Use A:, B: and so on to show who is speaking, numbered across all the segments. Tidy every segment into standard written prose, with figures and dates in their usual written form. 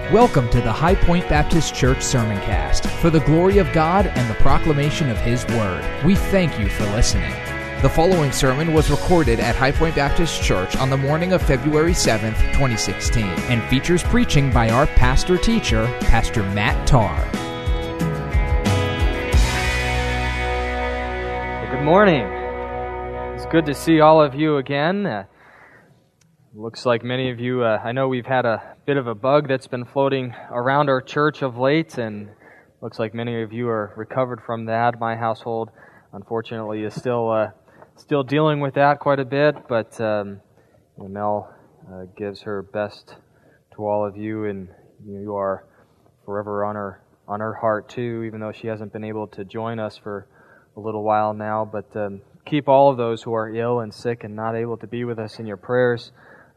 A: Welcome to the High Point Baptist Church Sermoncast for the glory of God and the proclamation of His Word. We thank you for listening. The following sermon was recorded at High Point Baptist Church on the morning of February 7th, 2016, and features preaching by our pastor-teacher, Pastor Matt Tarr.
B: Good morning. It's good to see all of you again. Looks like many of you, I know we've had a bit of a bug that's been floating around our church of late, and looks like many of you are recovered from that. My household, unfortunately, is still dealing with that quite a bit, but Mel gives her best to all of you, and you are forever on her heart too, even though she hasn't been able to join us for a little while now. But keep all of those who are ill and sick and not able to be with us in your prayers.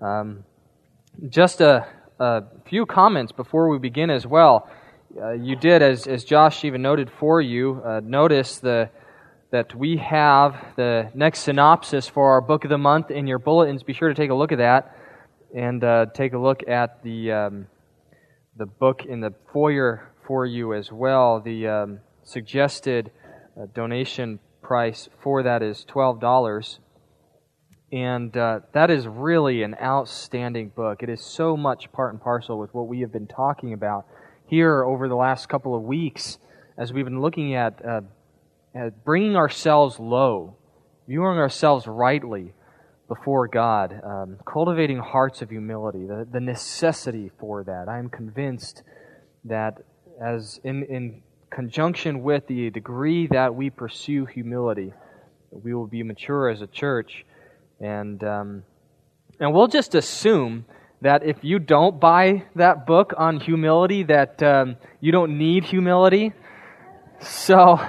B: Just a few comments before we begin as well. You did, as Josh even noted for you, notice that we have the next synopsis for our book of the month in your bulletins. Be sure to take a look at that, and take a look at the book in the foyer for you as well. The suggested donation price for that is $12. And that is really an outstanding book. It is so much part and parcel with what we have been talking about here over the last couple of weeks as we've been looking at bringing ourselves low, viewing ourselves rightly before God, cultivating hearts of humility, the necessity for that. I am convinced that as in conjunction with the degree that we pursue humility, we will be mature as a church. And we'll just assume that if you don't buy that book on humility, that you don't need humility. So,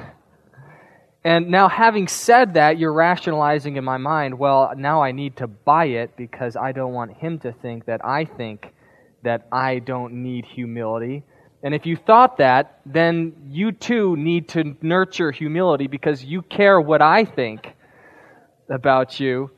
B: and now having said that, you're rationalizing in my mind, well, now I need to buy it because I don't want him to think that I don't need humility. And if you thought that, then you too need to nurture humility because you care what I think about you.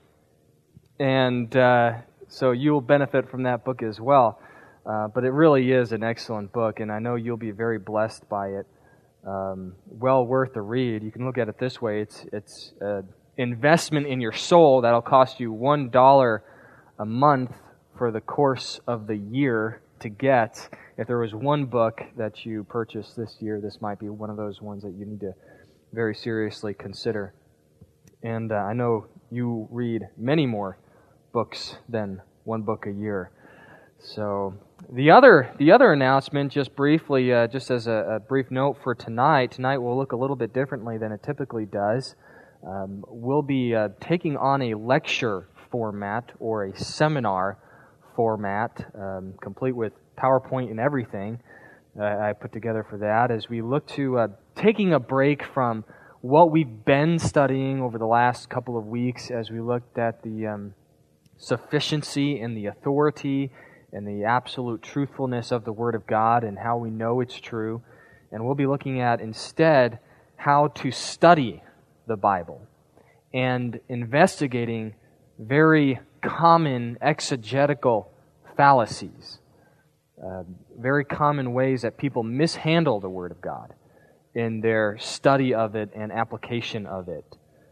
B: And so you'll benefit from that book as well. But it really is an excellent book, and I know you'll be very blessed by it. Well worth the read. You can look at it this way. It's an investment in your soul that'll cost you $1 a month for the course of the year to get. If there was one book that you purchased this year, this might be one of those ones that you need to very seriously consider. And I know you read many more books than one book a year. So the other announcement, just briefly, just as a brief note for tonight will look a little bit differently than it typically does. We'll be taking on a lecture format or a seminar format, complete with PowerPoint and everything I put together for that, as we look to taking a break from what we've been studying over the last couple of weeks, as we looked at the sufficiency and the authority and the absolute truthfulness of the Word of God and how we know it's true. And we'll be looking at instead how to study the Bible and investigating very common exegetical fallacies, very common ways that people mishandle the Word of God in their study of it and application of it.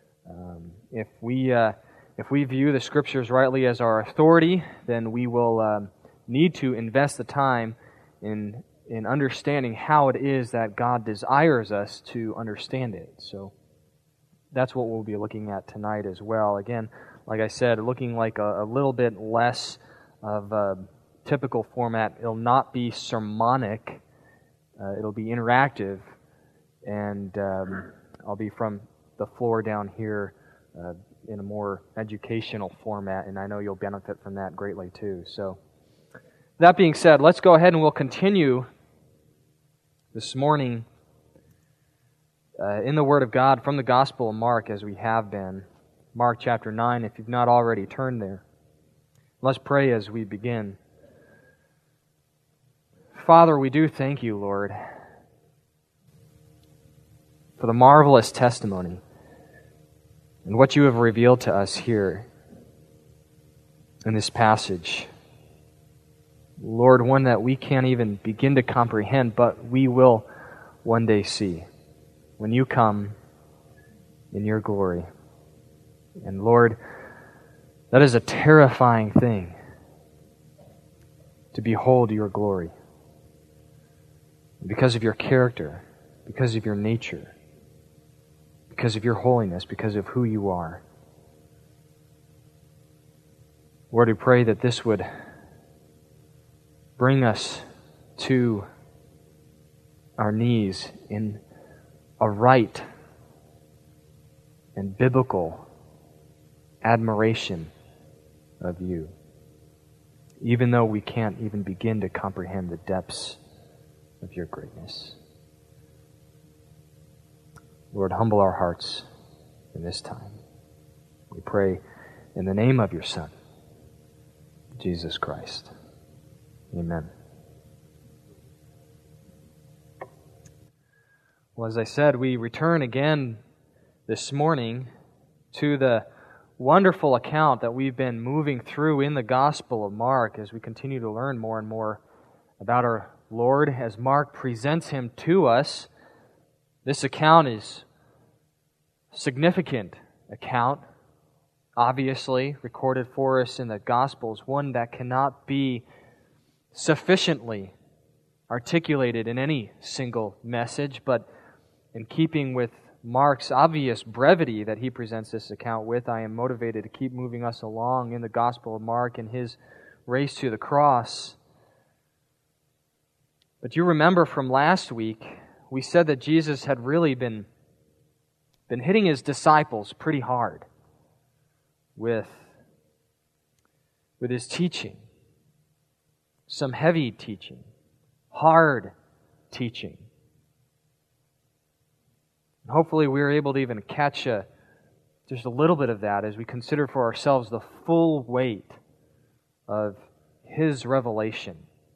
B: If we view the Scriptures rightly as our authority, then we will need to invest the time in understanding how it is that God desires us to understand it. So that's what we'll be looking at tonight as well. Again, like I said, looking like a little bit less of a typical format. It'll not be sermonic. It'll be interactive. And I'll be from the floor down here in a more educational format, and I know you'll benefit from that greatly too. So, that being said, let's go ahead and we'll continue this morning in the Word of God from the Gospel of Mark, as we have been. Mark chapter 9, if you've not already turned there. Let's pray as we begin. Father, we do thank you, Lord, for the marvelous testimony and what you have revealed to us here in this passage. Lord, one that we can't even begin to comprehend, but we will one day see when you come in your glory. And Lord, that is a terrifying thing, to behold your glory. Because of your character, because of your nature, because of your holiness, because of who you are. Lord, we pray that this would bring us to our knees in a right and biblical admiration of you, even though we can't even begin to comprehend the depths of your greatness. Lord, humble our hearts in this time. We pray in the name of your Son, Jesus Christ. Amen. Well, as I said, we return again this morning to the wonderful account that we've been moving through in the Gospel of Mark as we continue to learn more and more about our Lord as Mark presents Him to us. This account is a significant account, obviously recorded for us in the Gospels, one that cannot be sufficiently articulated in any single message, but in keeping with Mark's obvious brevity that he presents this account with, I am motivated to keep moving us along in the Gospel of Mark and his race to the cross. But you remember from last week, we said that Jesus had really been hitting his disciples pretty hard with his teaching. Some heavy teaching, hard teaching. Hopefully we are able to even catch just a little bit of that as we consider for ourselves the full weight of his revelation.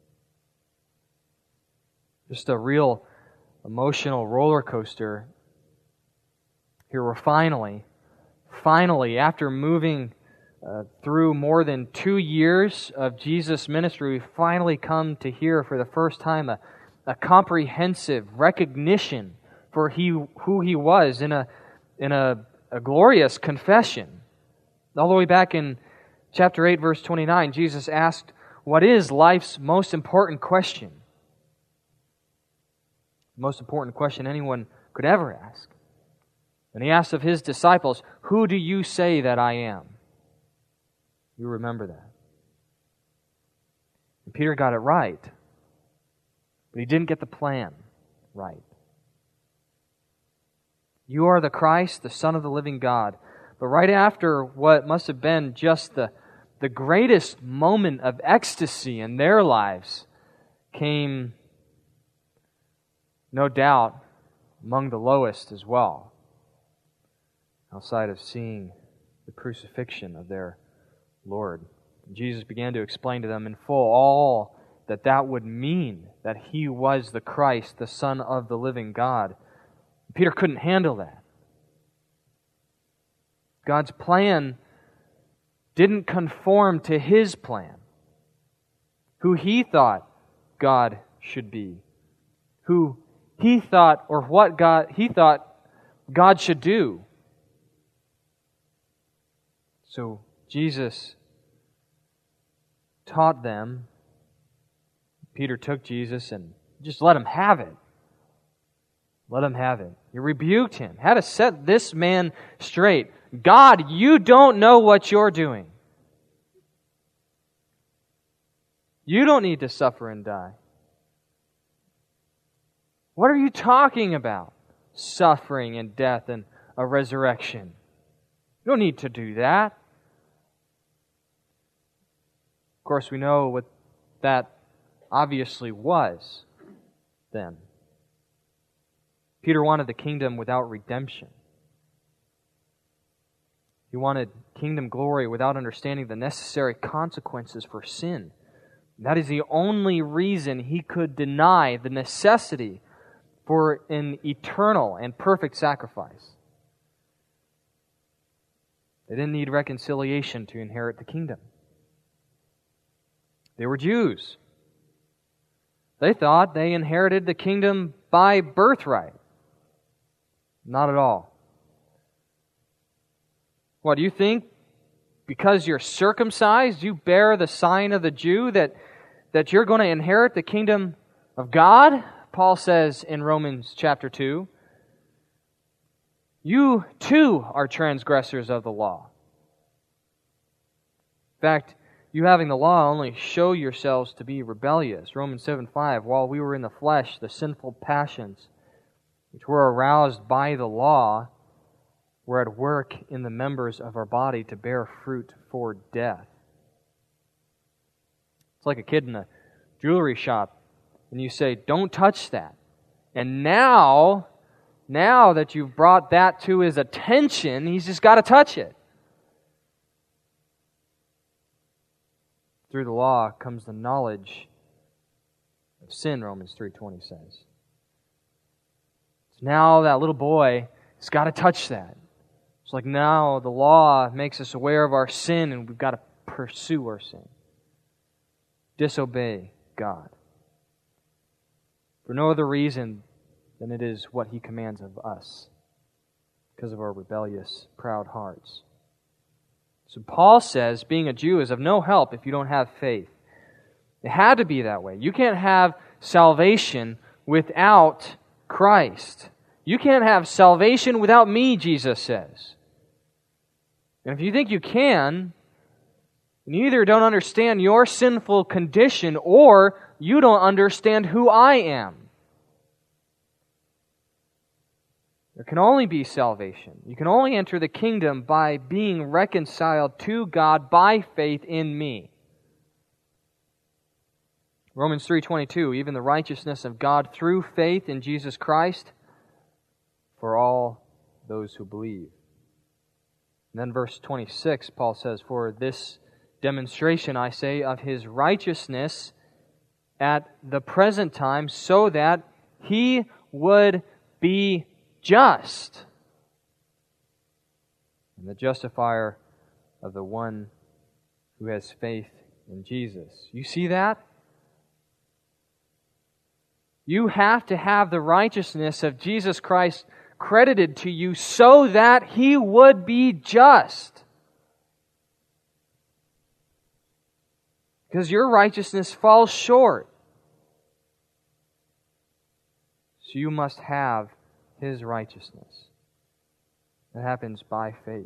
B: Just a real emotional roller coaster. Here we're finally, after moving through more than 2 years of Jesus' ministry, we finally come to hear for the first time a comprehensive recognition for who He was in a glorious confession. All the way back in chapter 8, verse 29, Jesus asked, what is life's most important question? The most important question anyone could ever ask. And He asked of His disciples, who do you say that I am? You remember that. And Peter got it right, but he didn't get the plan right. You are the Christ, the Son of the living God. But right after what must have been just the greatest moment of ecstasy in their lives came, no doubt, among the lowest as well, outside of seeing the crucifixion of their Lord. Jesus began to explain to them in full all that would mean, that He was the Christ, the Son of the living God. Peter couldn't handle that. God's plan didn't conform to his plan. Who he thought God should be. Who he thought, or what he thought God should do. So Jesus taught them. Peter took Jesus and just let him have it. Let him have it. He rebuked him. Had to set this man straight. God, you don't know what you're doing. You don't need to suffer and die. What are you talking about? Suffering and death and a resurrection. You don't need to do that. Of course, we know what that obviously was then. Peter wanted the kingdom without redemption. He wanted kingdom glory without understanding the necessary consequences for sin. That is the only reason he could deny the necessity for an eternal and perfect sacrifice. They didn't need reconciliation to inherit the kingdom. They were Jews. They thought they inherited the kingdom by birthright. Not at all. What, do you think because you're circumcised, you bear the sign of the Jew, that you're going to inherit the kingdom of God? Paul says in Romans chapter 2, you too are transgressors of the law. In fact, you having the law only show yourselves to be rebellious. Romans 7:5, while we were in the flesh, the sinful passions which were aroused by the law were at work in the members of our body to bear fruit for death. It's like a kid in a jewelry shop, and you say, don't touch that. And now that you've brought that to his attention, he's just got to touch it. Through the law comes the knowledge of sin, Romans 3:20 says. So now that little boy has got to touch that. It's like now the law makes us aware of our sin, and we've got to pursue our sin. Disobey God. For no other reason than it is what He commands of us, because of our rebellious, proud hearts. So Paul says being a Jew is of no help if you don't have faith. It had to be that way. You can't have salvation without Christ. You can't have salvation without me, Jesus says. And if you think you can, you either don't understand your sinful condition or you don't understand who I am. There can only be salvation. You can only enter the kingdom by being reconciled to God by faith in me. Romans 3:22, even the righteousness of God through faith in Jesus Christ for all those who believe. And then verse 26, Paul says, for this demonstration, I say, of His righteousness at the present time, so that He would be just, and the justifier of the one who has faith in Jesus. You see that? You have to have the righteousness of Jesus Christ credited to you so that He would be just. Because your righteousness falls short. So you must have His righteousness. That happens by faith.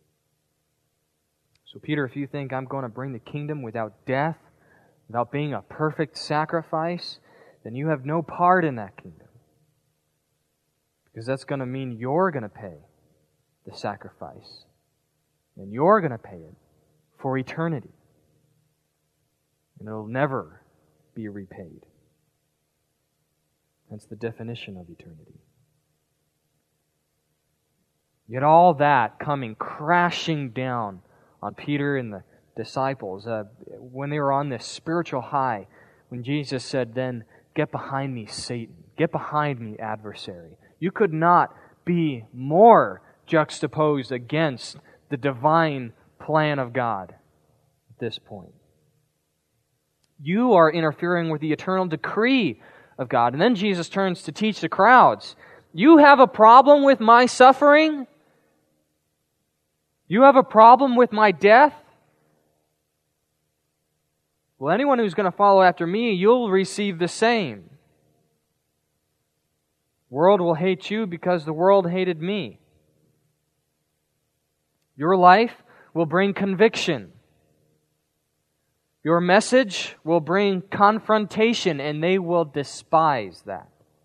B: So Peter, if you think I'm going to bring the kingdom without death, without being a perfect sacrifice, then you have no part in that kingdom. Because that's going to mean you're going to pay the sacrifice. And you're going to pay it for eternity. And it'll never be repaid. That's the definition of eternity. Yet all that coming crashing down on Peter and the disciples when they were on this spiritual high, when Jesus said, then, get behind me, Satan. Get behind me, adversary. You could not be more juxtaposed against the divine plan of God at this point. You are interfering with the eternal decree of God. And then Jesus turns to teach the crowds. You have a problem with my suffering? You have a problem with my death? Well, anyone who's going to follow after me, you'll receive the same. The world will hate you because the world hated me. Your life will bring conviction. Your message will bring confrontation, and they will despise that.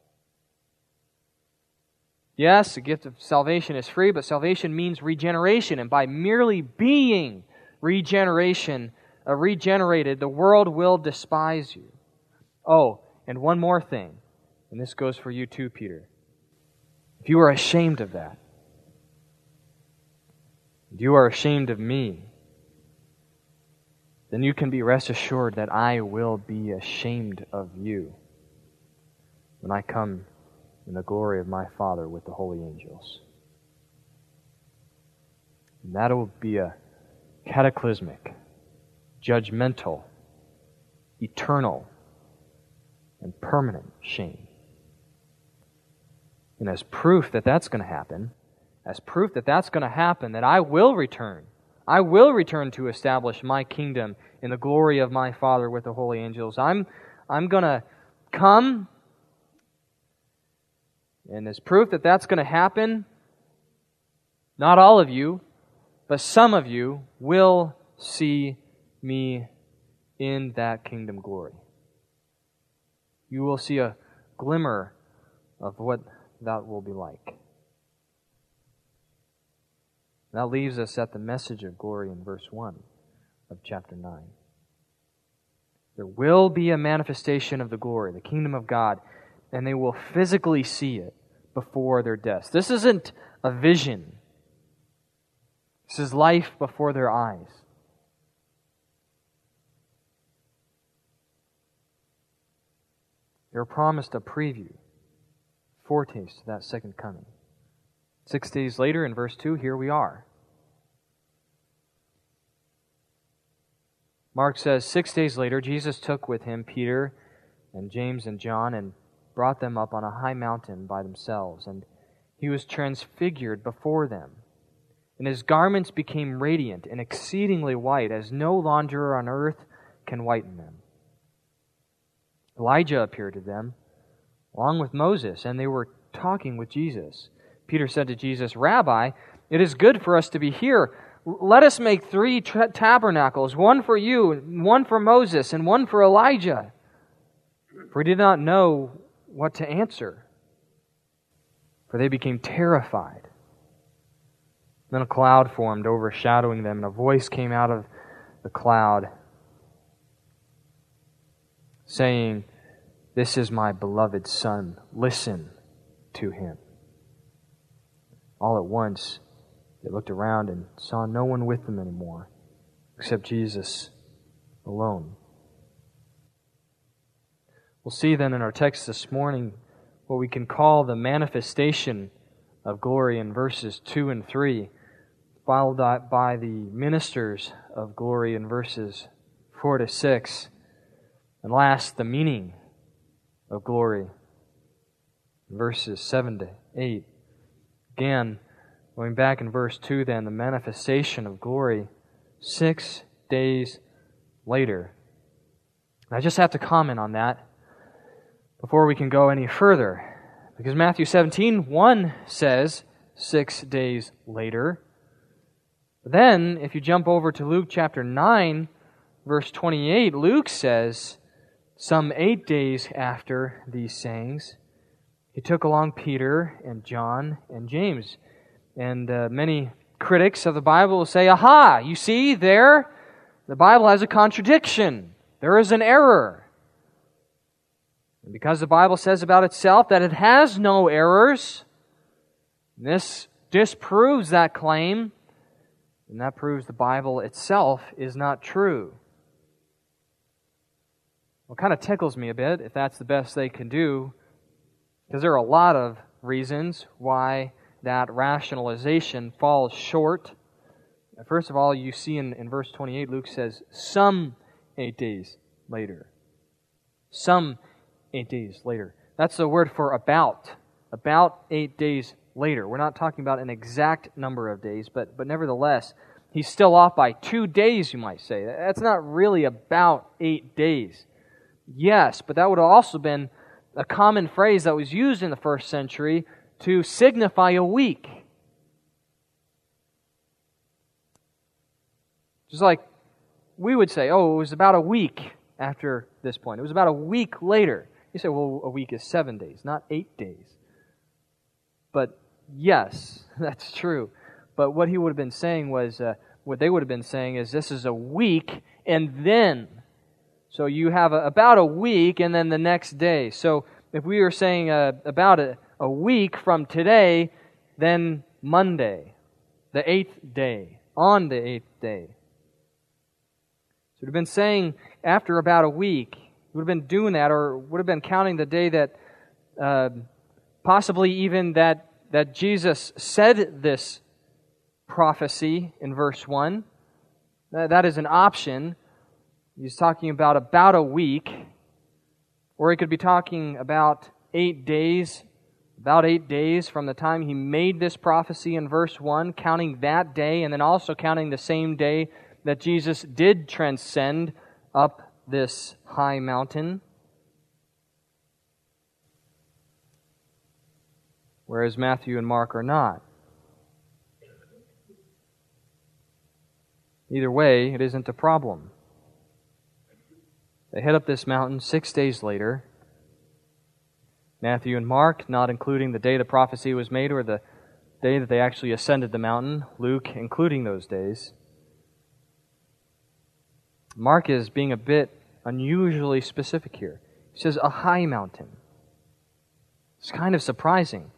B: Yes, the gift of salvation is free, but salvation means regeneration, and by merely being regenerated, the world will despise you. Oh, and one more thing, and this goes for you too, Peter. If you are ashamed of that, if you are ashamed of me, then you can be rest assured that I will be ashamed of you when I come in the glory of my Father with the holy angels. And that will be a cataclysmic, judgmental, eternal, and permanent shame. And as proof that that's going to happen, that I will return to establish my kingdom in the glory of my Father with the holy angels. I'm going to come, and as proof that that's going to happen, not all of you, but some of you will see me in that kingdom glory. You will see a glimmer of what that will be like. That leaves us at the message of glory in verse 1 of chapter 9. There will be a manifestation of the glory, the kingdom of God, and they will physically see it before their deaths. This isn't a vision. This is life before their eyes. They're promised a preview, foretaste of that second coming. 6 days later, in verse 2, here we are. Mark says, 6 days later, Jesus took with him Peter and James and John and brought them up on a high mountain by themselves. And he was transfigured before them. And his garments became radiant and exceedingly white, as no launderer on earth can whiten them. Elijah appeared to them, along with Moses, and they were talking with Jesus. Peter said to Jesus, "Rabbi, it is good for us to be here. Let us make 3 tabernacles, one for you, one for Moses, and one for Elijah." For he did not know what to answer, for they became terrified. Then a cloud formed, overshadowing them, and a voice came out of the cloud, saying, "This is my beloved Son. Listen to him." All at once, they looked around and saw no one with them anymore, except Jesus alone. We'll see then in our text this morning what we can call the manifestation of glory in verses 2 and 3, followed by the ministers of glory in verses 4 to 6, and last, the meaning of glory in verses 7 to 8. Again, going back in verse 2 then, the manifestation of glory 6 days later. I just have to comment on that before we can go any further, because Matthew 17:1 says 6 days later. But then, if you jump over to Luke chapter 9, verse 28, Luke says, some 8 days after these sayings, he took along Peter and John and James. And many critics of the Bible will say, aha, you see there, the Bible has a contradiction. There is an error. And because the Bible says about itself that it has no errors, this disproves that claim, and that proves the Bible itself is not true. Well, it kind of tickles me a bit if that's the best they can do, because there are a lot of reasons why that rationalization falls short. First of all, you see in verse 28, Luke says, some 8 days later. Some 8 days later. That's the word for about 8 days later. We're not talking about an exact number of days, but nevertheless, he's still off by 2 days, you might say. That's not really about 8 days. Yes, but that would have also been a common phrase that was used in the first century to signify a week. Just like we would say, oh, it was about a week after this point. It was about a week later. You say, well, a week is 7 days, not 8 days. But yes, that's true. But what he would have been saying was, what they would have been saying is, this is a week and then. So you have about a week and then the next day. So if we were saying about a week from today, then Monday, the 8th day, on the 8th day. So it would have been saying after about a week, would have been doing that, or would have been counting the day that possibly even that Jesus said this prophecy in verse 1. That is an option. He's talking about a week Or he could be talking about 8 days, about 8 days from the time he made this prophecy in verse 1, counting that day, and then also counting the same day that Jesus did transcend up this high mountain. Whereas Matthew and Mark are not. Either way, it isn't a problem. They head up this mountain 6 days later. Matthew and Mark, not including the day the prophecy was made or the day that they actually ascended the mountain. Luke, including those days. Mark is being a bit unusually specific here. He says a high mountain. It's kind of surprising.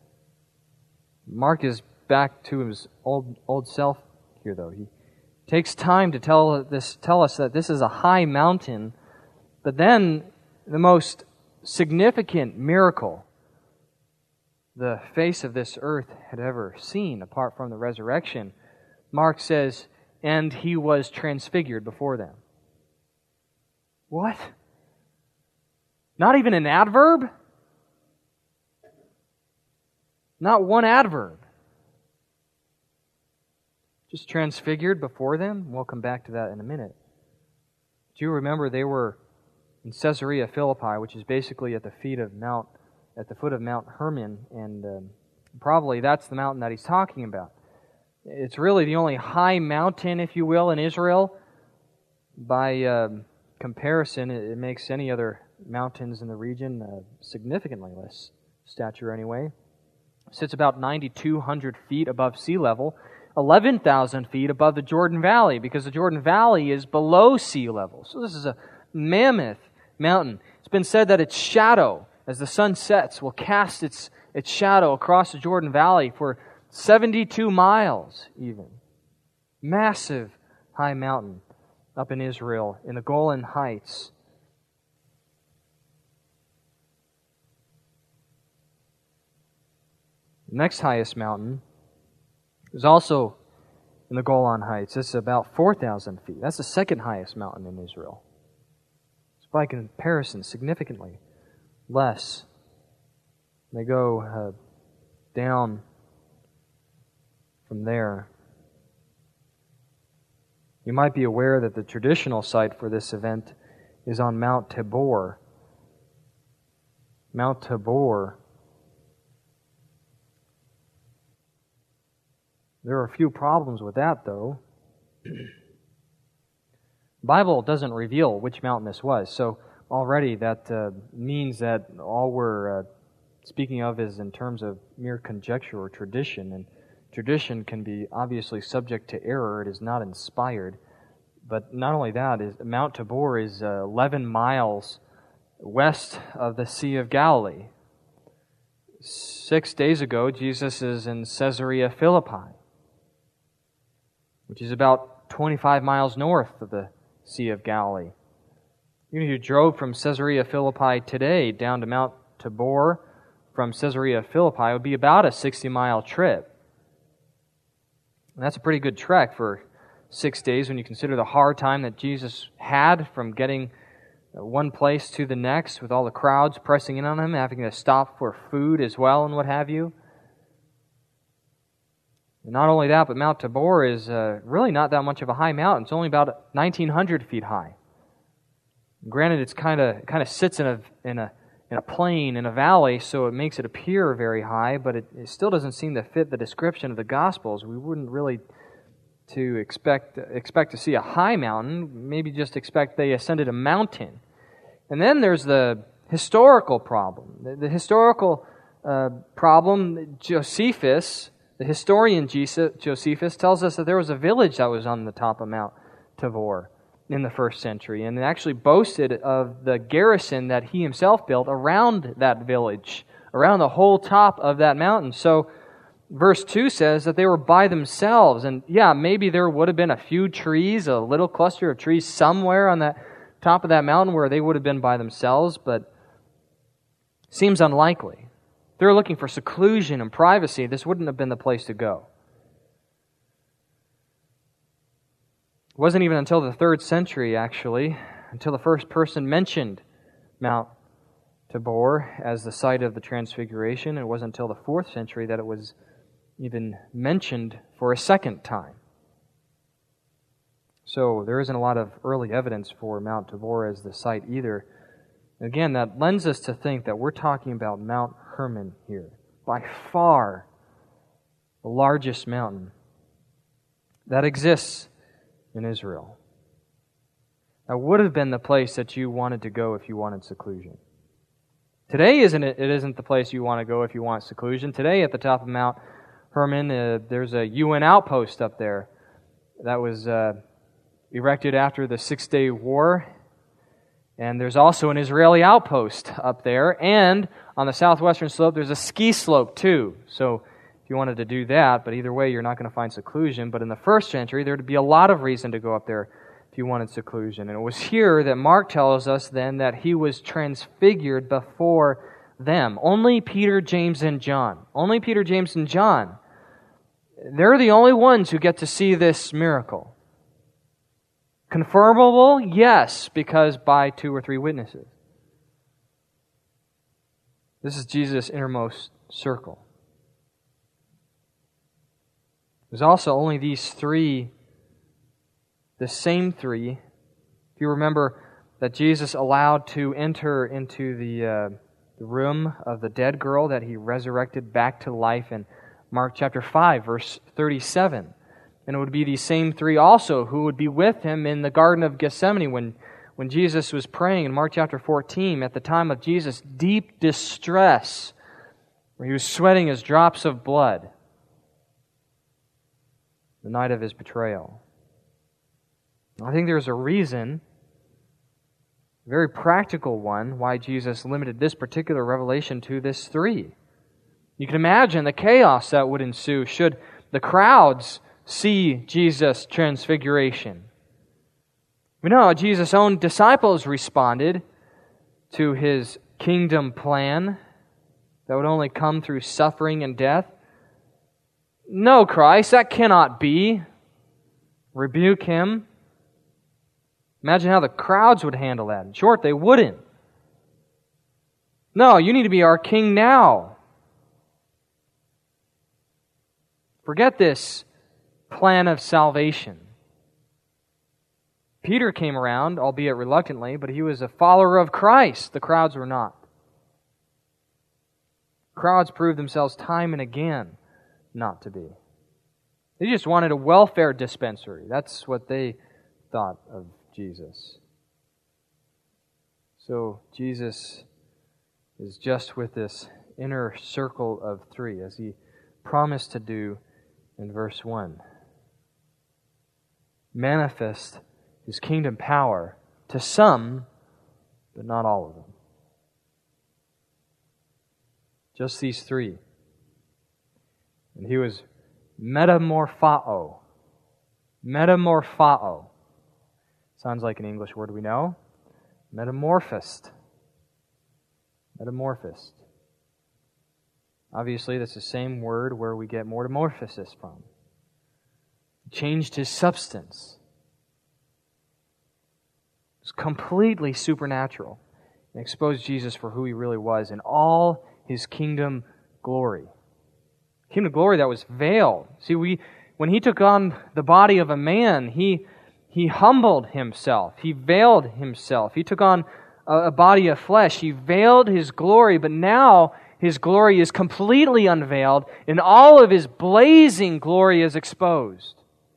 B: Mark is back to his old self here, though. He takes time to tell us that this is a high mountain, but then the most significant miracle the face of this earth had ever seen, apart from the resurrection, Mark says, and he was transfigured before them. What? Not even an adverb? Not one adverb. Just transfigured before them? We'll come back to that in a minute. Do you remember they were in Caesarea Philippi, which is basically at the foot of Mount Hermon, and probably that's the mountain that he's talking about. It's really the only high mountain, if you will, in Israel. By comparison, it makes any other mountains in the region significantly less stature anyway. It sits about 9,200 feet above sea level, 11,000 feet above the Jordan Valley, because the Jordan Valley is below sea level. So this is a mammoth mountain. It's been said that its shadow, as the sun sets, will cast its shadow across the Jordan Valley for 72 miles even. Massive high mountain up in Israel, in the Golan Heights. The next highest mountain is also in the Golan Heights. It's about 4,000 feet. That's the second highest mountain in Israel. It's by comparison significantly less. They go down from there. You might be aware that the traditional site for this event is on Mount Tabor. Mount Tabor. There are a few problems with that, though. The Bible doesn't reveal which mountain this was, so already that means that all we're speaking of is in terms of mere conjecture or tradition, and tradition can be obviously subject to error. It is not inspired. But not only that, Mount Tabor is 11 miles west of the Sea of Galilee. 6 days ago, Jesus is in Caesarea Philippi, which is about 25 miles north of the Sea of Galilee. Even if you drove from Caesarea Philippi today down to Mount Tabor from Caesarea Philippi, it would be about a 60-mile trip. And that's a pretty good trek for 6 days when you consider the hard time that Jesus had from getting one place to the next with all the crowds pressing in on him, having to stop for food as well and what have you. And not only that, but Mount Tabor is really not that much of a high mountain. It's only about 1,900 feet high. Granted, it's kind of sits in a plain, in a valley, so it makes it appear very high, but it still doesn't seem to fit the description of the Gospels. We wouldn't really to expect to see a high mountain, maybe just expect they ascended a mountain. And then there's the historical problem. The historical problem, Josephus, the historian Josephus, tells us that there was a village that was on the top of Mount Tabor in the first century, and it actually boasted of the garrison that he himself built around that village, around the whole top of that mountain. So verse 2 says that they were by themselves, and yeah, maybe there would have been a few trees, a little cluster of trees somewhere on that top of that mountain where they would have been by themselves, but seems unlikely. If they were looking for seclusion and privacy, this wouldn't have been the place to go. It wasn't even until the 3rd century, actually, until the first person mentioned Mount Tabor as the site of the Transfiguration. It wasn't until the 4th century that it was even mentioned for a second time. So there isn't a lot of early evidence for Mount Tabor as the site either. Again, that lends us to think that we're talking about Mount Hermon here. By far the largest mountain that exists in Israel. That would have been the place that you wanted to go if you wanted seclusion. Today it isn't the place you want to go if you want seclusion. Today at the top of Mount Hermon, there's a UN outpost up there that was erected after the Six-Day War. And there's also an Israeli outpost up there. And on the southwestern slope, there's a ski slope too. So if you wanted to do that, but either way, you're not going to find seclusion. But in the 1st century, there would be a lot of reason to go up there if you wanted seclusion. And it was here that Mark tells us then that he was transfigured before them. Only Peter, James, and John. Only Peter, James, and John. They're the only ones who get to see this miracle. Confirmable? Yes, because by 2 or 3 witnesses. This is Jesus' innermost circle. There's also only these 3, the same 3. If you remember that Jesus allowed to enter into the room of the dead girl that He resurrected back to life in Mark chapter 5, verse 37. And it would be these same 3 also who would be with Him in the Garden of Gethsemane when Jesus was praying in Mark chapter 14 at the time of Jesus' deep distress, where He was sweating His drops of blood, the night of His betrayal. I think there's a reason, a very practical one, why Jesus limited this particular revelation to this 3. You can imagine the chaos that would ensue should the crowds see Jesus' transfiguration. We know how Jesus' own disciples responded to His kingdom plan that would only come through suffering and death. No, Christ, that cannot be. Rebuke Him. Imagine how the crowds would handle that. In short, they wouldn't. No, you need to be our king now. Forget this plan of salvation. Peter came around, albeit reluctantly, but he was a follower of Christ. The crowds were not. Crowds proved themselves time and again not to be. They just wanted a welfare dispensary. That's what they thought of Jesus. So Jesus is just with this inner circle of 3, as He promised to do in verse 1. Manifest His kingdom power to some, but not all of them. Just these 3. And He was metamorphao. Metamorphao. Sounds like an English word we know. Metamorphosed. Metamorphosed. Obviously, that's the same word where we get metamorphosis from. Changed His substance. It's completely supernatural and exposed Jesus for who He really was in all His kingdom glory. Kingdom glory that was veiled. See, when He took on the body of a man, He humbled Himself. He veiled Himself. He took on a body of flesh. He veiled His glory, but now His glory is completely unveiled and all of His blazing glory is exposed.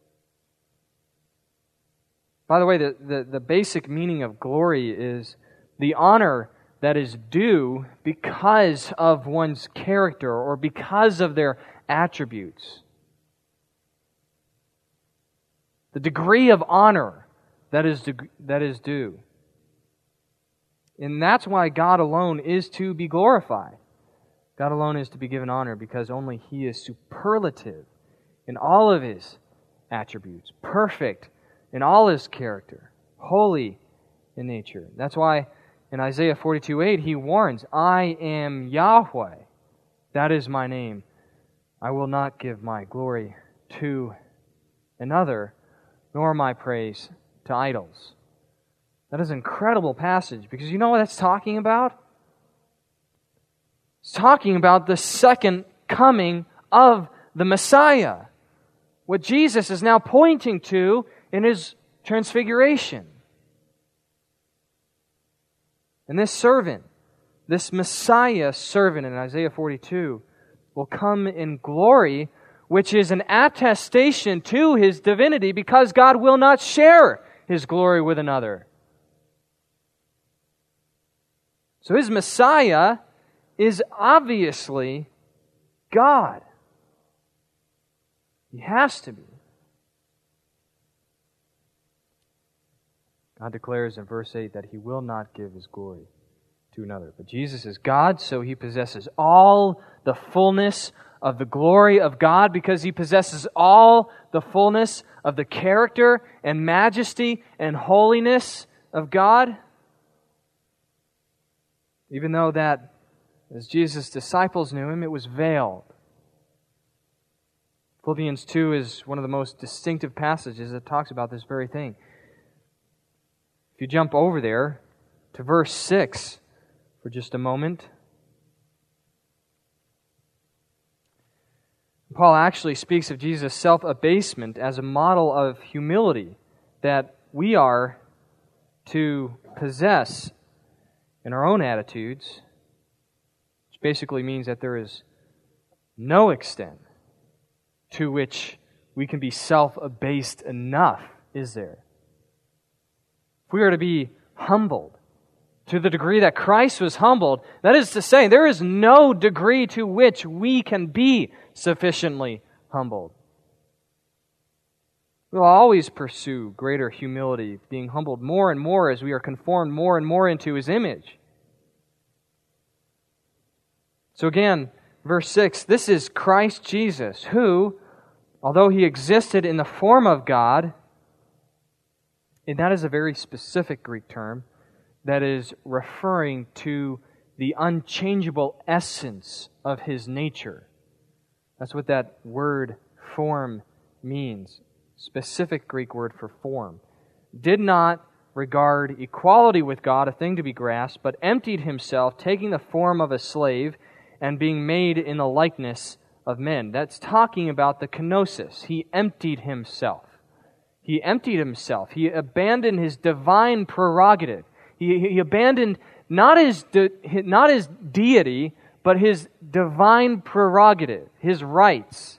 B: By the way, the basic meaning of glory is the honor that is due because of one's character or because of their attributes. The degree of honor that is due. And that's why God alone is to be glorified. God alone is to be given honor because only He is superlative in all of His attributes, perfect in all His character, holy in nature. That's why in Isaiah 42:8 He warns, I am Yahweh, that is my name. I will not give my glory to another, nor my praise to idols. That is an incredible passage because you know what that's talking about? It's talking about the second coming of the Messiah. What Jesus is now pointing to in His transfiguration. And this servant, this Messiah servant in Isaiah 42, will come in glory, which is an attestation to His divinity, because God will not share His glory with another. So His Messiah is obviously God. He has to be. God declares in verse 8 that He will not give His glory to another. But Jesus is God, so He possesses all the fullness of the glory of God, because He possesses all the fullness of the character and majesty and holiness of God. Even though that, as Jesus' disciples knew Him, it was veiled. Philippians 2 is one of the most distinctive passages that talks about this very thing. If you jump over there to verse 6 for just a moment, Paul actually speaks of Jesus' self-abasement as a model of humility that we are to possess in our own attitudes, which basically means that there is no extent to which we can be self-abased enough, is there? If we are to be humbled to the degree that Christ was humbled, that is to say, there is no degree to which we can be sufficiently humbled. We'll always pursue greater humility, being humbled more and more as we are conformed more and more into His image. So again, verse 6, this is Christ Jesus, who, although He existed in the form of God, and that is a very specific Greek term that is referring to the unchangeable essence of His nature. That's what that word form means. Specific Greek word for form. Did not regard equality with God a thing to be grasped, but emptied Himself, taking the form of a slave and being made in the likeness of men. That's talking about the kenosis. He emptied Himself. He emptied Himself. He abandoned His divine prerogative. He abandoned not his deity, but His divine prerogative, His rights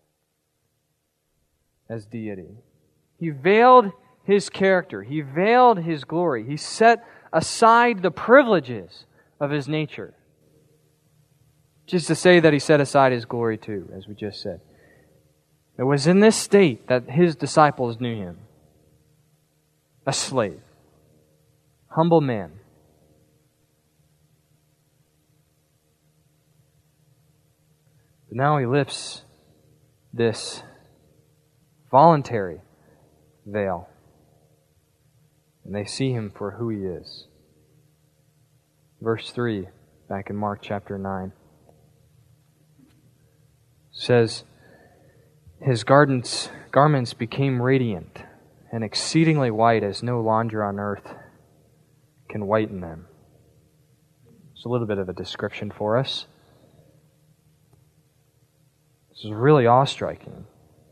B: as deity. He veiled His character. He veiled His glory. He set aside the privileges of His nature. Just to say that He set aside His glory too, as we just said. It was in this state that His disciples knew Him. A slave. Humble man. But now He lifts this voluntary veil, and they see Him for who He is. Verse 3, back in Mark chapter 9, says, His garments became radiant and exceedingly white, as no launder on earth can whiten them. It's a little bit of a description for us. This is really awe-striking.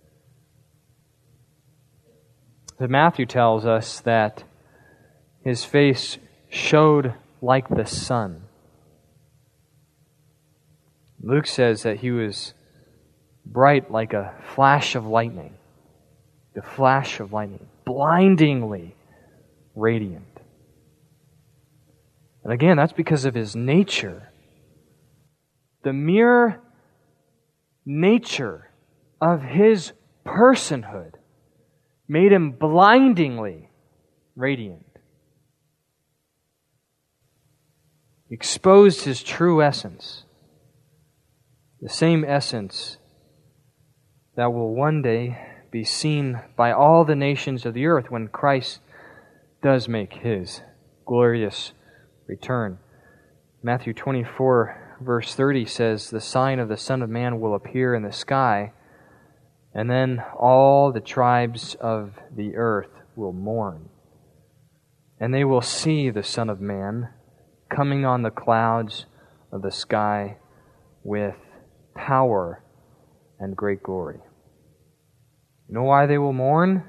B: But Matthew tells us that His face showed like the sun. Luke says that He was bright like a flash of lightning. The flash of lightning. Blindingly radiant. And again, that's because of His nature. The mere nature of His personhood made Him blindingly radiant. He exposed His true essence. The same essence that will one day be seen by all the nations of the earth when Christ does make His glorious return. Matthew 24, verse 30 says, The sign of the Son of Man will appear in the sky, and then all the tribes of the earth will mourn. And they will see the Son of Man coming on the clouds of the sky with power and great glory. You know why they will mourn?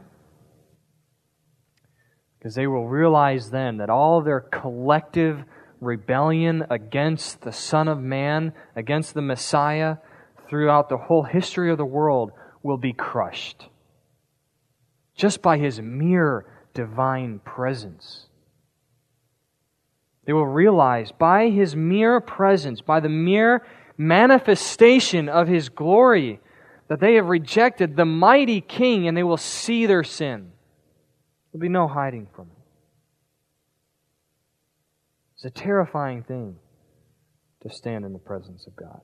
B: Because they will realize then that all of their collective rebellion against the Son of Man, against the Messiah, throughout the whole history of the world will be crushed. Just by His mere divine presence. They will realize by His mere presence, by the mere manifestation of His glory, that they have rejected the mighty King, and they will see their sin. There'll be no hiding from it. It's a terrifying thing to stand in the presence of God.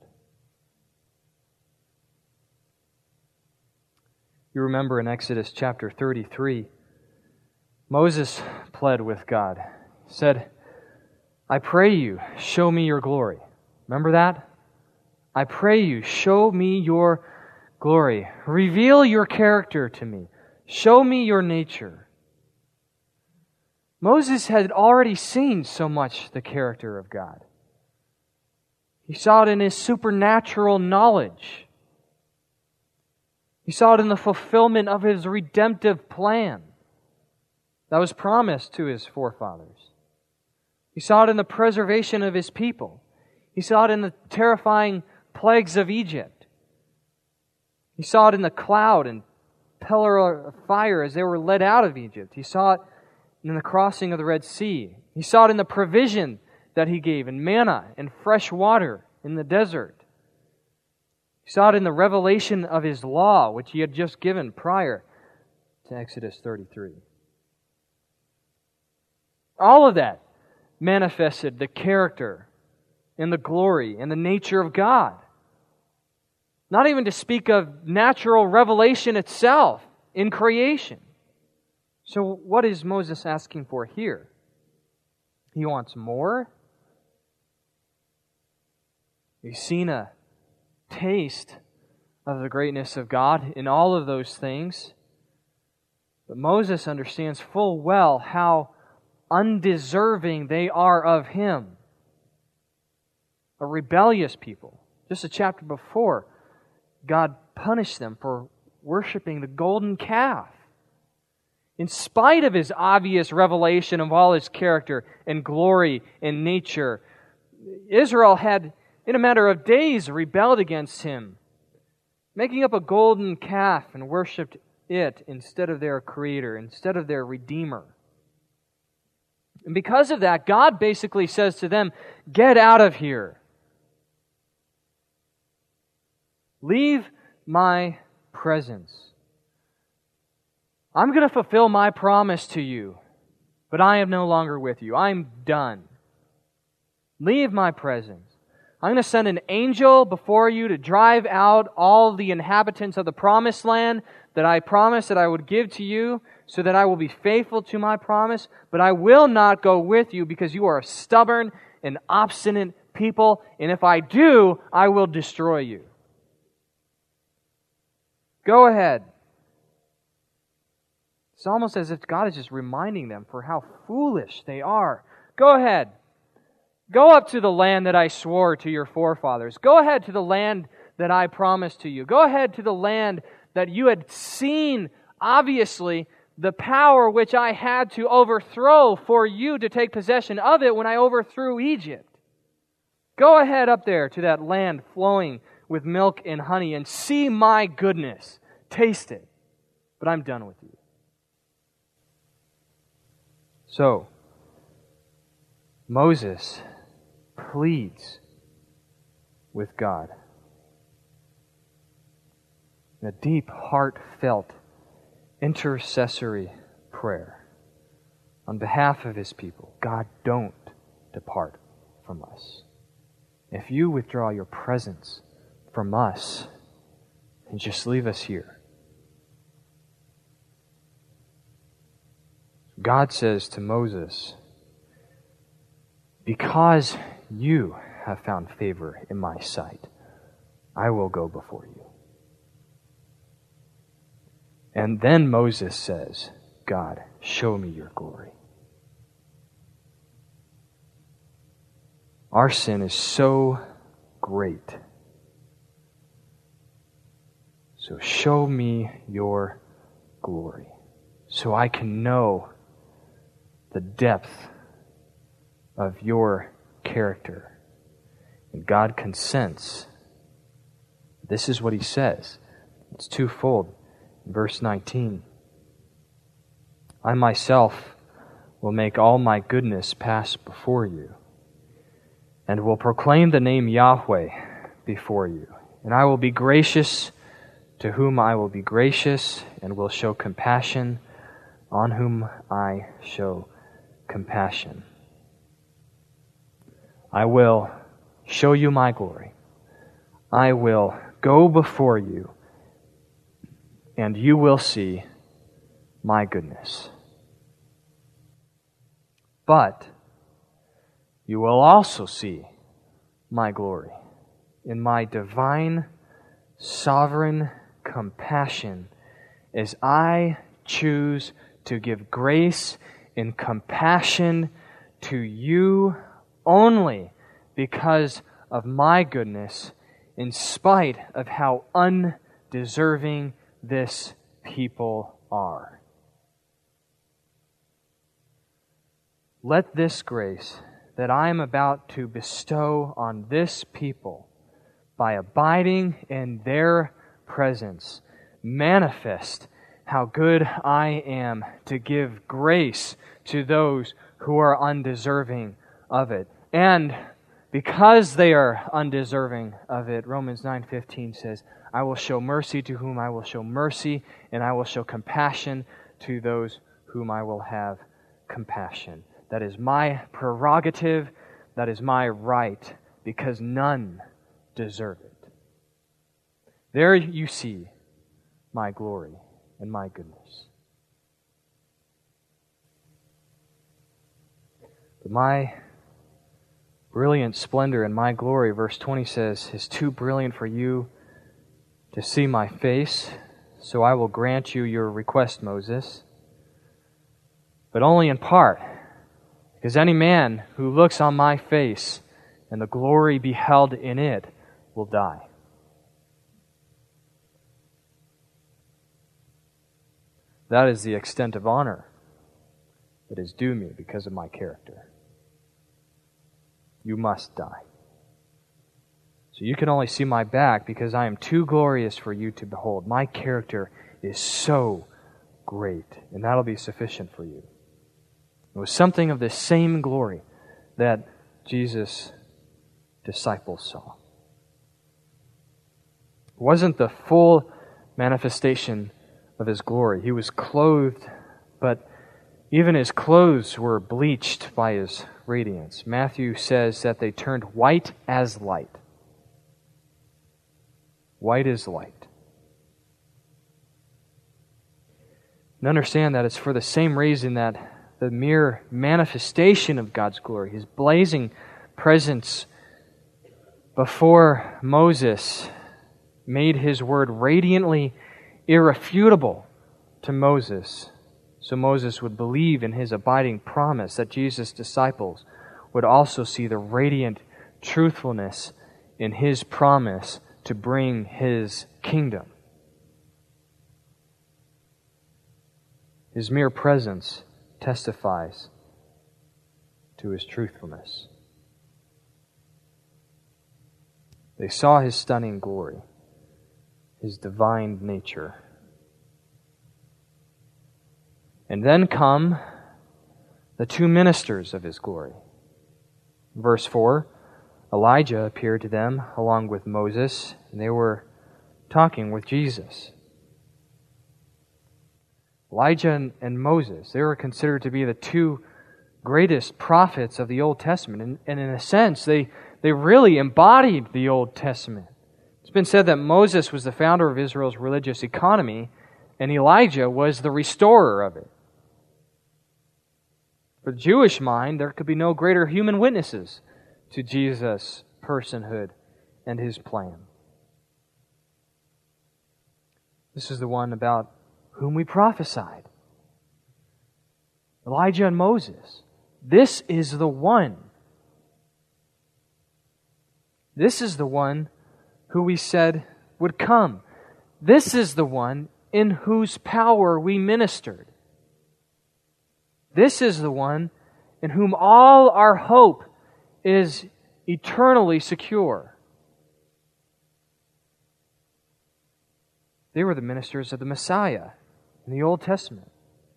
B: You remember in Exodus chapter 33, Moses pled with God. He said, I pray you, show me your glory. Remember that? I pray you, show me your glory. Reveal your character to me. Show me your nature. Moses had already seen so much the character of God. He saw it in his supernatural knowledge. He saw it in the fulfillment of His redemptive plan that was promised to His forefathers. He saw it in the preservation of His people. He saw it in the terrifying plagues of Egypt. He saw it in the cloud and pillar of fire as they were led out of Egypt. He saw it in the crossing of the Red Sea. He saw it in the provision that He gave in manna and fresh water in the desert. He saw it in the revelation of His law, which He had just given prior to Exodus 33. All of that manifested the character and the glory and the nature of God. Not even to speak of natural revelation itself in creation. So what is Moses asking for here? He wants more. He's seen a taste of the greatness of God in all of those things. But Moses understands full well how undeserving they are of Him. A rebellious people. Just a chapter before, God punished them for worshiping the golden calf. In spite of His obvious revelation of all His character and glory and nature, Israel had, in a matter of days, rebelled against Him, making up a golden calf and worshipped it instead of their Creator, instead of their Redeemer. And because of that, God basically says to them, get out of here. Leave my presence. I'm going to fulfill my promise to you, but I am no longer with you. I'm done. Leave my presence. I'm going to send an angel before you to drive out all the inhabitants of the promised land that I promised that I would give to you, so that I will be faithful to my promise, but I will not go with you because you are a stubborn and obstinate people, and if I do, I will destroy you. Go ahead. It's almost as if God is just reminding them for how foolish they are. Go ahead. Go up to the land that I swore to your forefathers. Go ahead to the land that I promised to you. Go ahead to the land that you had seen, obviously, the power which I had to overthrow for you to take possession of it when I overthrew Egypt. Go ahead up there to that land flowing with milk and honey and see my goodness. Taste it. But I'm done with you. So, Moses pleads with God in a deep, heartfelt, intercessory prayer on behalf of His people. God, don't depart from us. If you withdraw your presence from us and just leave us here, God says to Moses, because you have found favor in my sight, I will go before you. And then Moses says, God, show me your glory. Our sin is so great. So show me your glory, so I can know the depth of your character. And God consents. This is what He says. It's twofold. In verse 19, I myself will make all my goodness pass before you, and will proclaim the name Yahweh before you. And I will be gracious to whom I will be gracious, and will show compassion on whom I show compassion. I will show you my glory. I will go before you, and you will see my goodness. But you will also see my glory in my divine, sovereign compassion as I choose to give grace and compassion to you only because of my goodness, in spite of how undeserving this people are. Let this grace that I am about to bestow on this people by abiding in their presence manifest how good I am to give grace to those who are undeserving of it. And because they are undeserving of it, Romans 9:15 says, I will show mercy to whom I will show mercy, and I will show compassion to those whom I will have compassion. That is my prerogative, that is my right, because none deserve it. There you see my glory and my goodness. But my brilliant splendor and my glory, verse 20 says, is too brilliant for you to see my face, so I will grant you your request, Moses, but only in part, because any man who looks on my face and the glory beheld in it will die. That is the extent of honor that is due me because of my character. You must die. So you can only see my back because I am too glorious for you to behold. My character is so great, and that'll be sufficient for you. It was something of the same glory that Jesus' disciples saw. It wasn't the full manifestation of His glory. He was clothed, but even His clothes were bleached by His radiance. Matthew says that they turned white as light. White as light. And understand that it's for the same reason that the mere manifestation of God's glory, His blazing presence before Moses, made His word radiantly irrefutable to Moses, so Moses would believe in His abiding promise that Jesus' disciples would also see the radiant truthfulness in His promise to bring His kingdom. His mere presence testifies to His truthfulness. They saw His stunning glory, His divine nature. And then come the two ministers of His glory. Verse 4, Elijah appeared to them along with Moses, and they were talking with Jesus. Elijah and Moses, they were considered to be the two greatest prophets of the Old Testament. And in a sense, they really embodied the Old Testament. It's been said that Moses was the founder of Israel's religious economy, and Elijah was the restorer of it. For the Jewish mind, there could be no greater human witnesses to Jesus' personhood and His plan. This is the one about whom we prophesied. Elijah and Moses. This is the one. This is the one who we said would come. This is the one in whose power we ministered. This is the one in whom all our hope is eternally secure. They were the ministers of the Messiah in the Old Testament.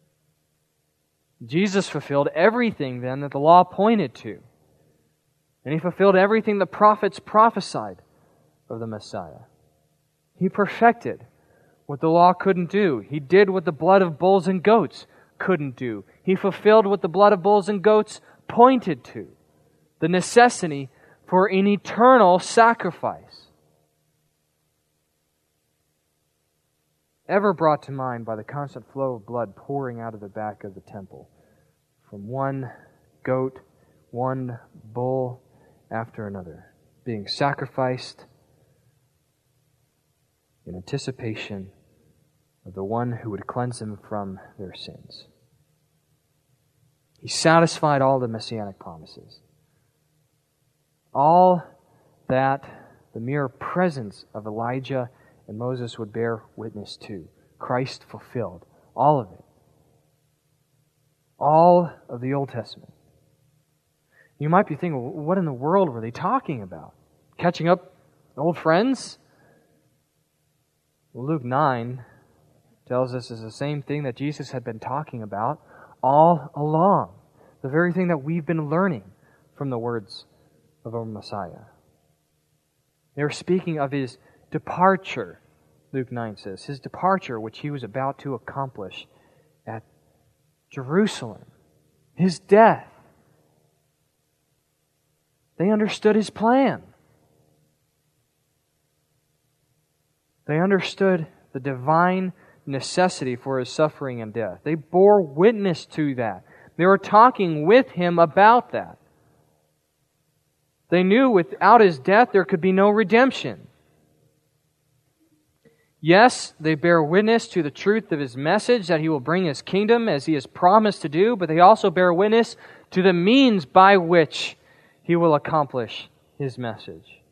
B: Jesus fulfilled everything then that the law pointed to. And He fulfilled everything the prophets prophesied of the Messiah. He perfected what the law couldn't do. He did what the blood of bulls and goats couldn't do. He fulfilled what the blood of bulls and goats pointed to, the necessity for an eternal sacrifice. Ever brought to mind by the constant flow of blood pouring out of the back of the temple, from one goat, one bull after another, being sacrificed in anticipation of the one who would cleanse them from their sins. He satisfied all the messianic promises. All that the mere presence of Elijah and Moses would bear witness to. Christ fulfilled all of it. All of the Old Testament. You might be thinking, well, what in the world were they talking about? Catching up old friends? Well, Luke 9 tells us it's the same thing that Jesus had been talking about all along. The very thing that we've been learning from the words of our Messiah. They were speaking of His departure, Luke 9 says, His departure which He was about to accomplish at Jerusalem. His death. They understood His plan. They understood the divine necessity for His suffering and death. They bore witness to that. They were talking with Him about that. They knew without His death there could be no redemption. Yes, they bear witness to the truth of His message that He will bring His kingdom as He has promised to do, but they also bear witness to the means by which He will accomplish His message.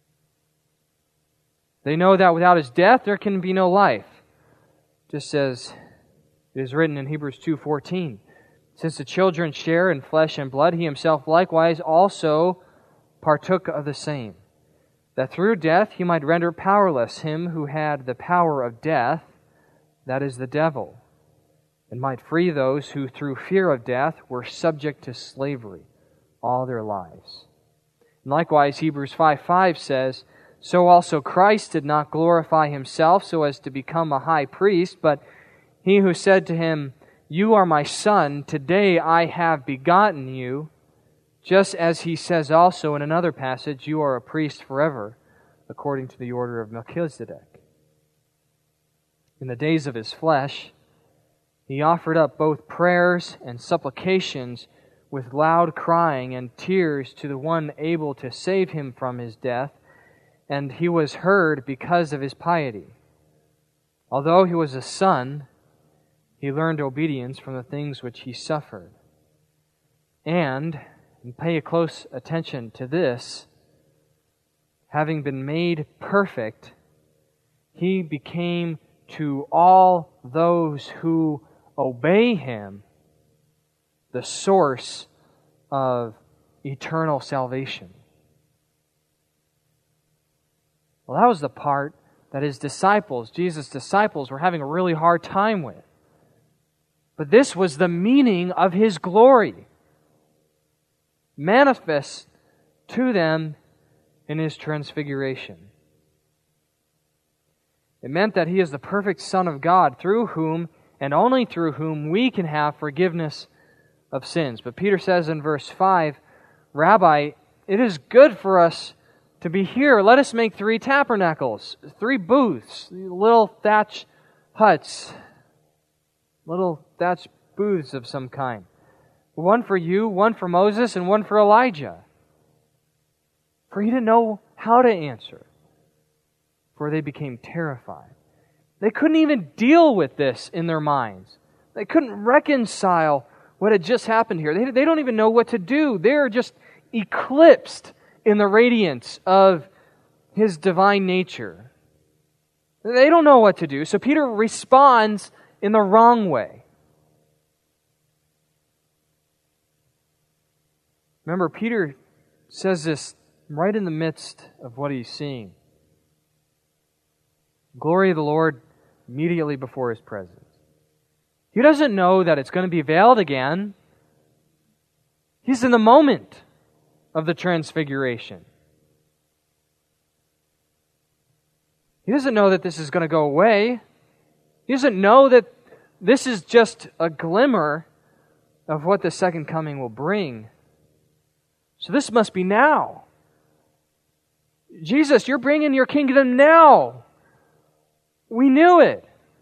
B: They know that without His death there can be no life. Just as it is written in Hebrews 2:14, since the children share in flesh and blood, He Himself likewise also partook of the same, that through death He might render powerless him who had the power of death, that is the devil, and might free those who through fear of death were subject to slavery all their lives. And likewise, Hebrews 5:5 says, so also Christ did not glorify Himself so as to become a high priest, but He who said to Him, you are my Son, today I have begotten you, just as He says also in another passage, you are a priest forever, according to the order of Melchizedek. In the days of His flesh, He offered up both prayers and supplications with loud crying and tears to the one able to save Him from His death, and He was heard because of His piety. Although He was a Son, He learned obedience from the things which He suffered. And pay a close attention to this, having been made perfect, He became to all those who obey Him the source of eternal salvation. Well, that was the part that His disciples, Jesus' disciples, were having a really hard time with. But this was the meaning of His glory, manifest to them in His transfiguration. It meant that He is the perfect Son of God, through whom, and only through whom, we can have forgiveness of sins. But Peter says in verse 5, Rabbi, it is good for us to be here. Let us make 3 tabernacles, 3 booths, little thatch huts, little thatch booths of some kind. One for you, one for Moses, and one for Elijah. For He didn't know how to answer, for they became terrified. They couldn't even deal with this in their minds. They couldn't reconcile what had just happened here. They don't even know what to do. They're just eclipsed in the radiance of His divine nature. They don't know what to do, so Peter responds in the wrong way. Remember, Peter says this right in the midst of what he's seeing. Glory of the Lord immediately before His presence. He doesn't know that it's going to be veiled again. He's in the moment of the transfiguration. He doesn't know that this is going to go away. He doesn't know that this is just a glimmer of what the second coming will bring. So this must be now. Jesus, you're bringing your kingdom now. We knew it.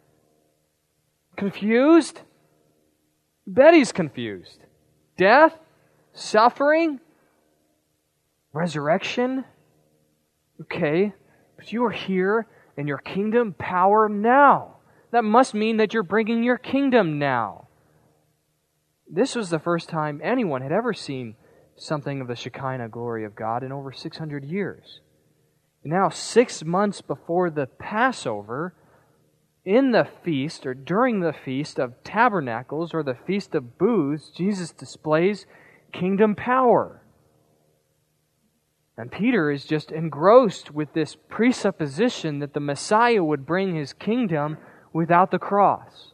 B: Confused? Bet he's confused. Death? Suffering? Resurrection? Okay, but you are here in your kingdom power now. That must mean that you're bringing your kingdom now. This was the first time anyone had ever seen something of the Shekinah glory of God in over 600 years. Now, 6 months before the Passover, in the feast, or during the Feast of Tabernacles, or the Feast of Booths, Jesus displays kingdom power. And Peter is just engrossed with this presupposition that the Messiah would bring His kingdom without the cross.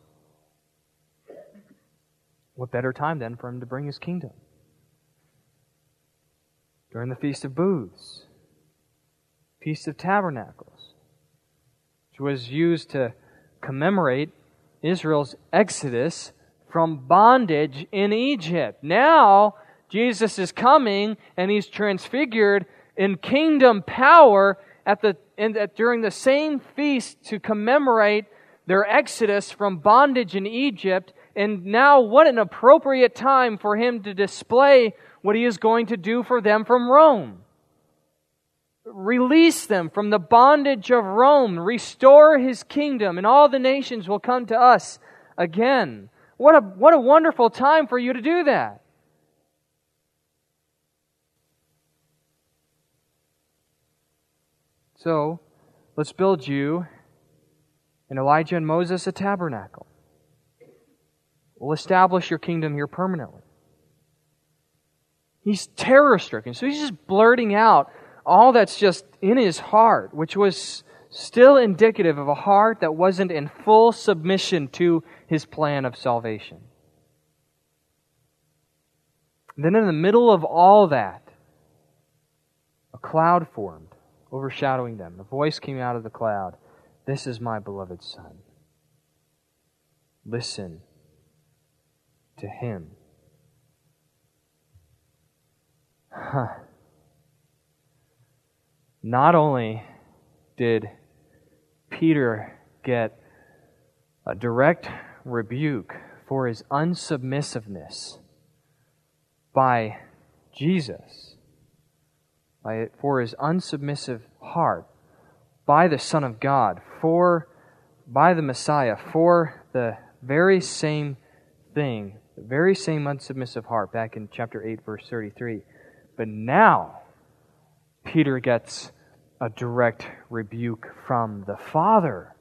B: What better time then for Him to bring His kingdom? During the Feast of Booths, Feast of Tabernacles, which was used to commemorate Israel's exodus from bondage in Egypt. Now, Jesus is coming and He's transfigured in kingdom power during the same feast to commemorate their exodus from bondage in Egypt. And now, what an appropriate time for Him to display what He is going to do for them from Rome. Release them from the bondage of Rome. Restore His kingdom, and all the nations will come to us again. What a wonderful time for you to do that. So, let's build you and Elijah and Moses a tabernacle. We'll establish your kingdom here permanently. He's terror-stricken, so he's just blurting out all that's just in his heart, which was still indicative of a heart that wasn't in full submission to His plan of salvation. And then in the middle of all that, a cloud formed, overshadowing them. A voice came out of the cloud. This is my beloved Son. Listen to Him. Not only did Peter get a direct rebuke for his unsubmissiveness by Jesus, for his unsubmissive heart, by the Son of God, by the Messiah, for the very same thing, the very same unsubmissive heart, back in chapter 8, verse 33. But now, Peter gets a direct rebuke from the Father.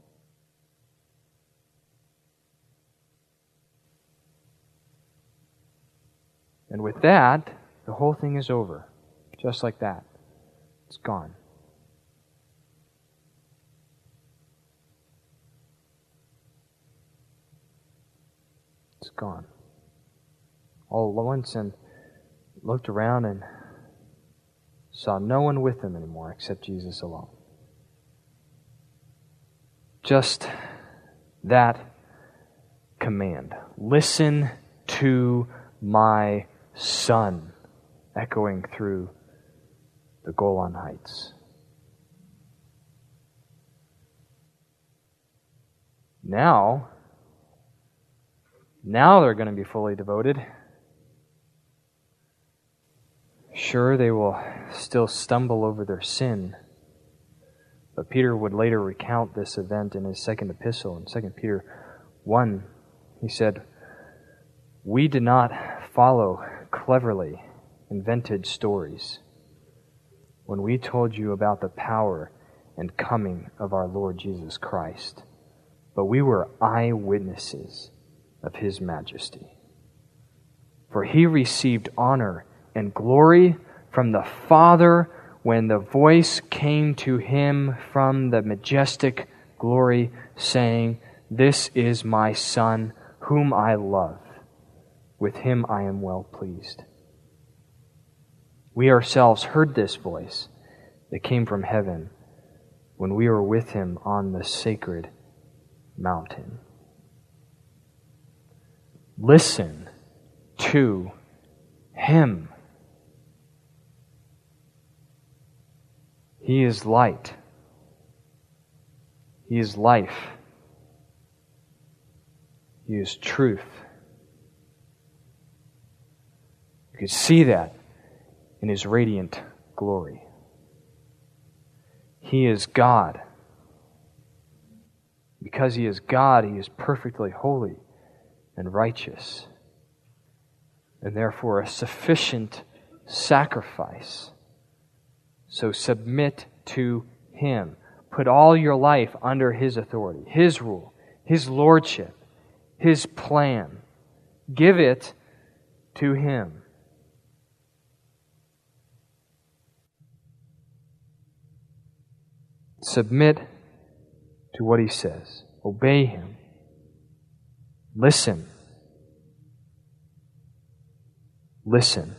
B: And with that, the whole thing is over. Just like that. It's gone. It's gone. All at once, and looked around and saw no one with him anymore except Jesus alone. Just that command. Listen to my Son, echoing through the Golan Heights. Now they're going to be fully devoted. Sure, they will still stumble over their sin, but Peter would later recount this event in his second epistle. In 2 Peter 1, he said, "We did not follow cleverly invented stories when we told you about the power and coming of our Lord Jesus Christ, but we were eyewitnesses of His majesty. For He received honor and glory from the Father when the voice came to Him from the majestic glory, saying, "This is my Son, whom I love. With Him I am well pleased." We ourselves heard this voice that came from heaven when we were with Him on the sacred mountain. Listen to Him. He is light. He is life. He is truth. You could see that in His radiant glory. He is God. Because He is God, He is perfectly holy and righteous, and therefore a sufficient sacrifice. So submit to Him. Put all your life under His authority, His rule, His lordship, His plan. Give it to Him. Submit to what He says. Obey Him. Listen. Listen.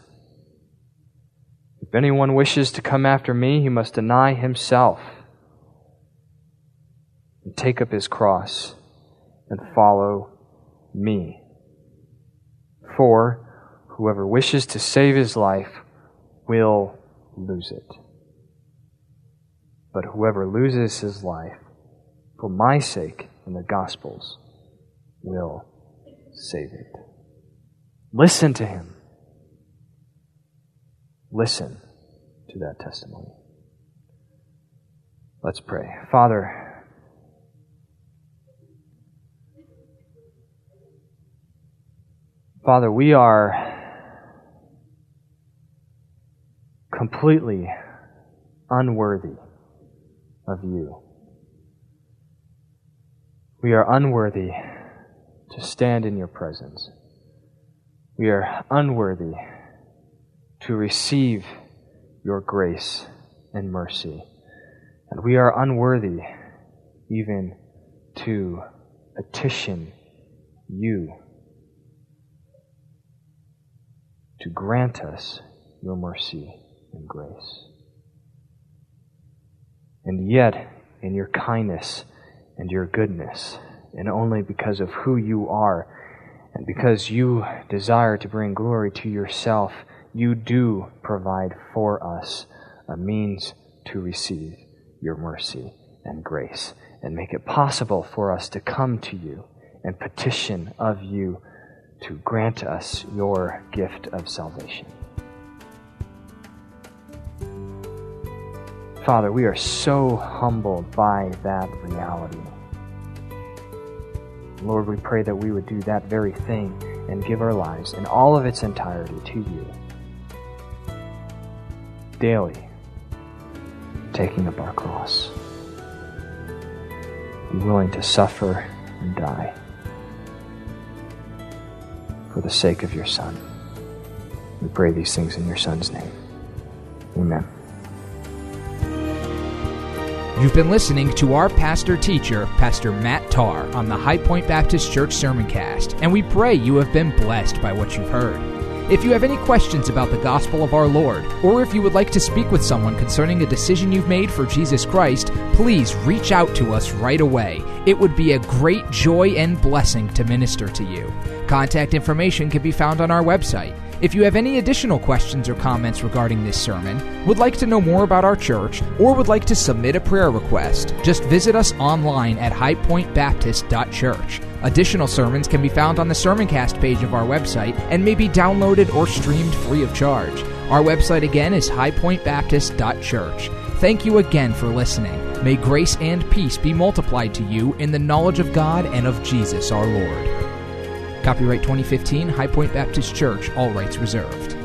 B: If anyone wishes to come after me, he must deny himself and take up his cross and follow me. For whoever wishes to save his life will lose it. But whoever loses his life for my sake and the gospel's will save it. Listen to Him. Listen to that testimony. Let's pray. Father, we are completely unworthy of You. We are unworthy to stand in Your presence. We are unworthy to receive Your grace and mercy. And we are unworthy even to petition You to grant us Your mercy and grace. And yet, in Your kindness and Your goodness, and only because of who You are, and because You desire to bring glory to Yourself, You do provide for us a means to receive Your mercy and grace, and make it possible for us to come to You and petition of You to grant us Your gift of salvation. Father, we are so humbled by that reality. Lord, we pray that we would do that very thing and give our lives in all of its entirety to You. Daily, taking up our cross. Be willing to suffer and die for the sake of Your Son. We pray these things in Your Son's name. Amen.
A: You've been listening to our pastor-teacher, Pastor Matt Tarr, on the High Point Baptist Church Sermoncast, and we pray you have been blessed by what you've heard. If you have any questions about the gospel of our Lord, or if you would like to speak with someone concerning a decision you've made for Jesus Christ, please reach out to us right away. It would be a great joy and blessing to minister to you. Contact information can be found on our website. If you have any additional questions or comments regarding this sermon, would like to know more about our church, or would like to submit a prayer request, just visit us online at highpointbaptist.church. Additional sermons can be found on the Sermoncast page of our website and may be downloaded or streamed free of charge. Our website again is highpointbaptist.church. Thank you again for listening. May grace and peace be multiplied to you in the knowledge of God and of Jesus our Lord. Copyright 2015, High Point Baptist Church, all rights reserved.